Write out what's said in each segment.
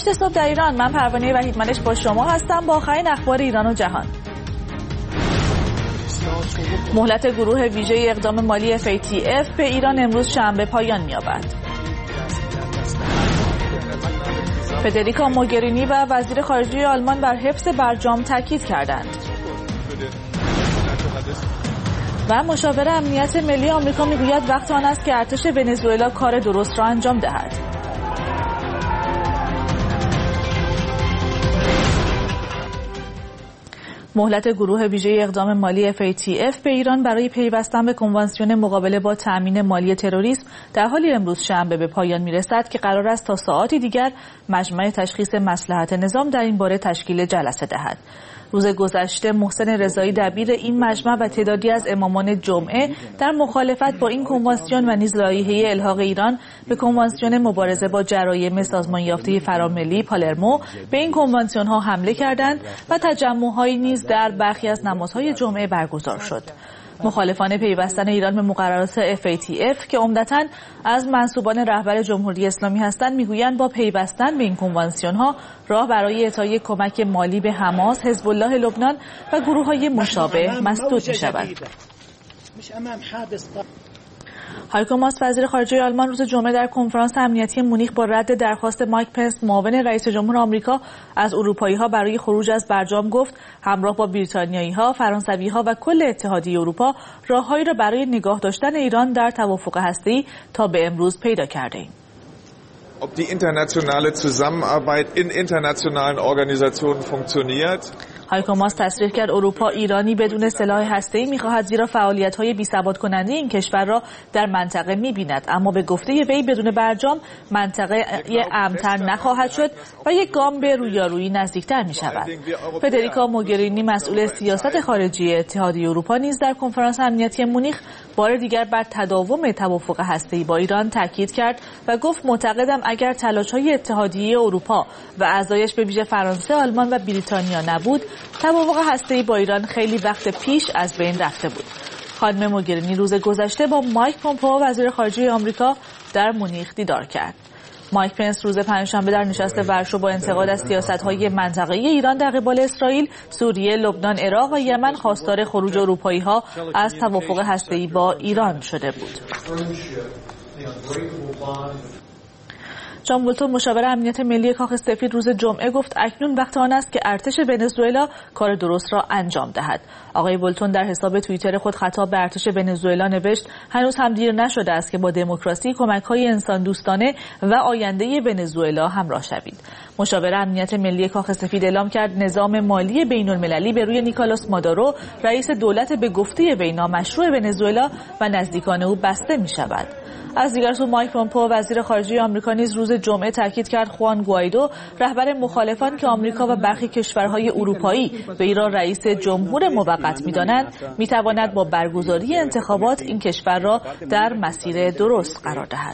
وقت صبح در ایران، من پروانه وحیدمنش با شما هستم با آخرین اخبار ایران و جهان. مهلت گروه ویژه اقدام مالی FATF به ایران امروز شنبه پایان می‌یابد. فدریکا موگرینی و وزیر خارجه آلمان بر حفظ برجام تاکید کردند. و مشاور امنیت ملی آمریکا میگوید وقت آن است که ارتش ونزوئلا کار درست را انجام دهد. مهلت گروه ویژه اقدام مالی FATF به ایران برای پیوستن به کنوانسیون مقابله با تامین مالی تروریسم در حالی امروز شنبه به پایان میرسد که قرار است تا ساعاتی دیگر مجمع تشخیص مصلحت نظام در این باره تشکیل جلسه دهد. روز گذشته محسن رضایی دبیر این مجمع و تعدادی از امامان جمعه در مخالفت با این کنوانسیون و نیز لایحه الحاق ایران به کنوانسیون مبارزه با جرایم سازمان یافته فراملی پالرمو به این کنوانسیون ها حمله کردند و تجمع‌هایی نیز در برخی از نمازهای جمعه برگزار شد. مخالفان پیوستن ایران به مقررات FATF که عمدتاً از منسوبان رهبر جمهوری اسلامی هستند میگویند با پیوستن به این کنوانسیون ها راه برای اعطای کمک مالی به حماس، حزب الله لبنان و گروه‌های مشابه مسدود می‌شود. هایکو ماس وزیر خارجه آلمان روز جمعه در کنفرانس امنیتی مونیخ با رد درخواست مایک پنس معاون رئیس جمهور آمریکا از اروپایی‌ها برای خروج از برجام گفت همراه با بریتانیایی‌ها، فرانسوی‌ها و کل اتحادیه اروپا راههایی را برای نگاه داشتن ایران در توافق هسته‌ای تا به امروز پیدا کرده‌ایم. Ob die internationale Zusammenarbeit in internationalen Organisationen funktioniert. هایکو ماس تصریح کرد اروپا ایرانی بدون سلاح هسته‌ای می‌خواهد زیرا فعالیت‌های بی‌ثبات کننده این کشور را در منطقه می‌بیند، اما به گفته وی بدون برجام منطقه امن‌تر نخواهد شد و یک گام به رویارویی نزدیکتر می‌شود. فدریکا موگرینی مسئول سیاست خارجی اتحادیه اروپا نیز در کنفرانس امنیتی مونیخ بار دیگر بر تداوم توافق هسته‌ای با ایران تاکید کرد و گفت معتقدم اگر تلاش‌های اتحادیه اروپا و اعضایش به ویژه فرانسه، آلمان و بریتانیا نبود، توافق هسته‌ای با ایران خیلی وقت پیش از بین رفته بود. خانم موگرینی روز گذشته با مایک پومپئو وزیر خارجه آمریکا در مونیخ دیدار کرد. مایک پنس روز پنجشنبه در نشست ورشو با انتقاد از سیاست‌های منطقه‌ای ایران در قبال اسرائیل، سوریه، لبنان، عراق و یمن خواستار خروج اروپایی‌ها از توافق هسته‌ای با ایران شده بود. جان بولتون مشاور امنیت ملی کاخ سفید روز جمعه گفت اکنون وقت آن است که ارتش ونزوئلا کار درست را انجام دهد. آقای بولتون در حساب توییتر خود خطاب به ارتش ونزوئلا نوشت هنوز هم دیر نشده است که با دموکراسی، کمک‌های انسان دوستانه و آینده ونزوئلا همراه شوید. مشاور امنیت ملی کاخ سفید اعلام کرد نظام مالی بین‌المللی به روی نیکولاس مادورو رئیس دولت به گفته وی نامشروع ونزوئلا و نزدیکان او بسته می‌شود. از دیگر سو مایک پومپئو وزیر خارجه آمریکا نیز روز جمعه تاکید کرد خوان گوایدو رهبر مخالفان که آمریکا و برخی کشورهای اروپایی به ایران رئیس جمهور موقت می‌دانند می‌تواند با برگزاری انتخابات این کشور را در مسیر درست قرار دهد.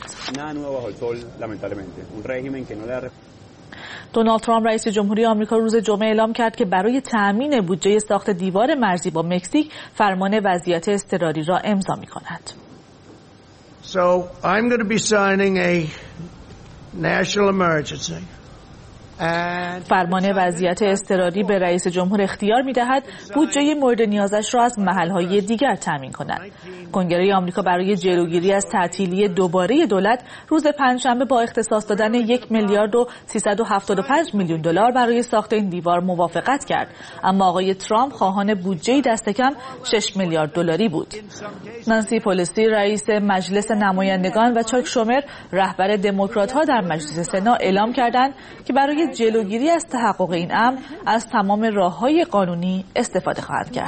دونالد ترامپ رئیس جمهوری آمریکا روز جمعه اعلام کرد که برای تأمین بودجه ساخت دیوار مرزی با مکزیک فرمان وضعیت اضطراری را امضا می‌کند. So I'm going to be signing a national emergency. فرمان وضعیت اضطراری به رئیس جمهور اختیار می‌دهد بودجه مورد نیازش را از محل‌های دیگر تامین کند. کنگره آمریکا برای جلوگیری از تعطیلی دوباره دولت روز پنجشنبه با اختصاص دادن 1 میلیارد و 375 میلیون دلار برای ساخت این دیوار موافقت کرد، اما آقای ترامپ خواهان بودجه دست کم 6 میلیارد دلاری بود. نانسی پلوسی رئیس مجلس نمایندگان و چاک شومر رهبر دموکرات‌ها در مجلس سنا اعلام کردند که برای جلوگیری از تحقق این امر از تمام راه‌های قانونی استفاده خواهد کرد.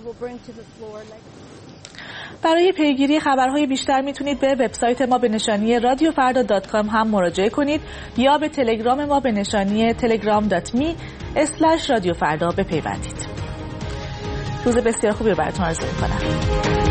برای پیگیری خبرهای بیشتر میتونید به وبسایت ما به نشانی radiofarda.com هم مراجعه کنید یا به تلگرام ما به نشانی telegram.me/radiofarda بپیوندید. روز بسیار خوبی رو براتون آرزو می‌کنم.